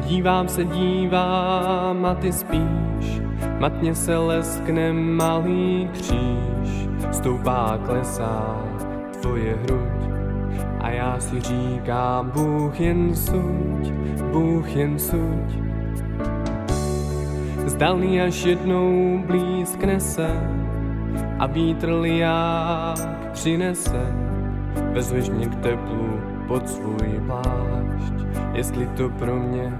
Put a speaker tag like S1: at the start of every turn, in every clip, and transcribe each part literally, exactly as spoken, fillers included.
S1: Dívám se, dívám a ty spíš, matně se leskne malý kříž, stoupá, klesá tvoje hruď a já si říkám, Bůh jen suď, Bůh jen suď. Zdalný až jednou blízkne se a vítr liják přinese, vezmeš mě k teplu pod svůj plášť, jestli to pro mě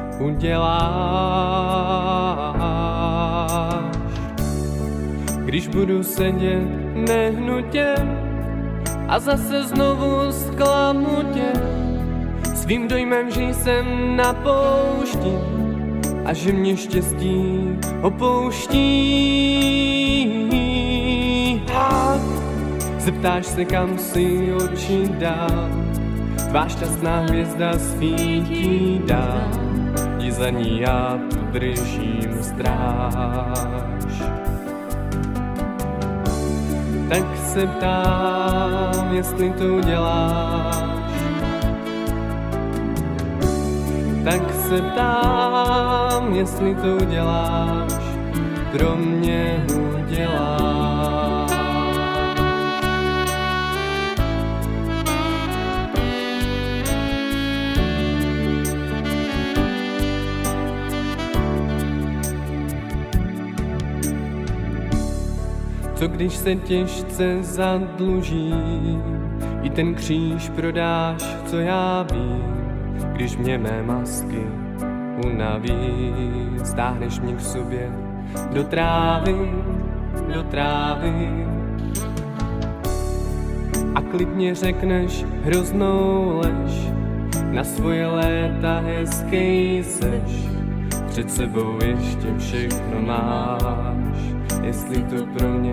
S1: uděláš. Když budu sedět nehnutě a zase znovu zklamu tě svým dojmem, že jsem na poušti a že mě štěstí opouští. A zeptáš se, kam si oči dál, tvá šťastná hvězda svítí dál, i za ní já tu držím stráž. Tak se ptám, jestli to děláš. Tak se ptám, jestli to děláš, pro mě uděláš. Co když se těžce zadlužím, i ten kříž prodáš, co já vím, když mě mé masky unaví, stáhneš mě k sobě do trávy, do trávy a klidně řekneš hroznou lež, na svoje léta hezkej seš, před sebou ještě všechno máš, jestli to pro mě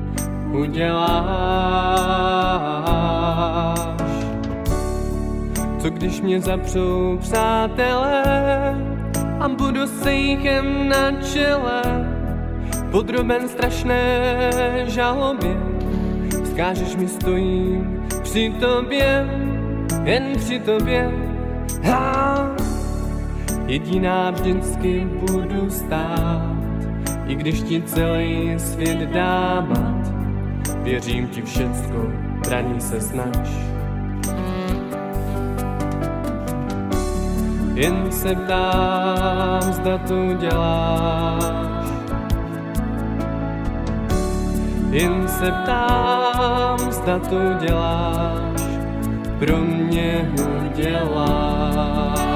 S1: uděláš. Co když mě zapřou přátelé a budu sejchem na čele, podroben strašné žalobě, vzkážeš mi, stojím při tobě, jen při tobě. Ha! Jediná vždycky budu stát, i když ti celý svět dá mat, věřím ti všecko, braní se snaž. Jen se ptám, zda to děláš. Jen se ptám, zda to děláš, pro mě uděláš.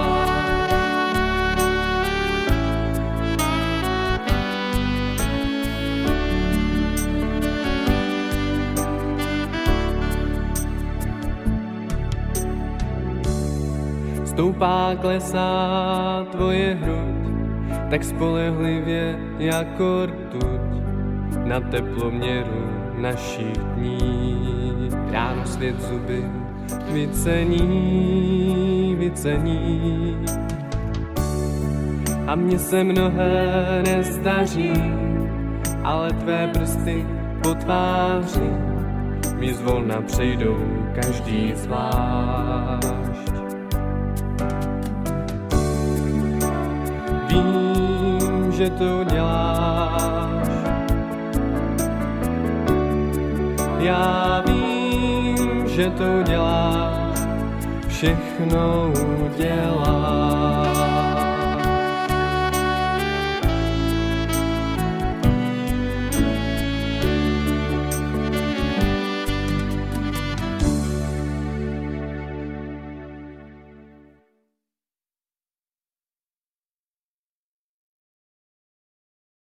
S1: Stoupá, klesá tvoje hruď, tak spolehlivě jako rtuť, na teploměru našich dní. Ráno svět zuby vycení, vycení. A mně se mnohé nezdaří, ale tvé prsty po tváři mi zvolna přejdou každý zvlášť. Vím, že to děláš. Já vím, že to děláš. Všechno děláš.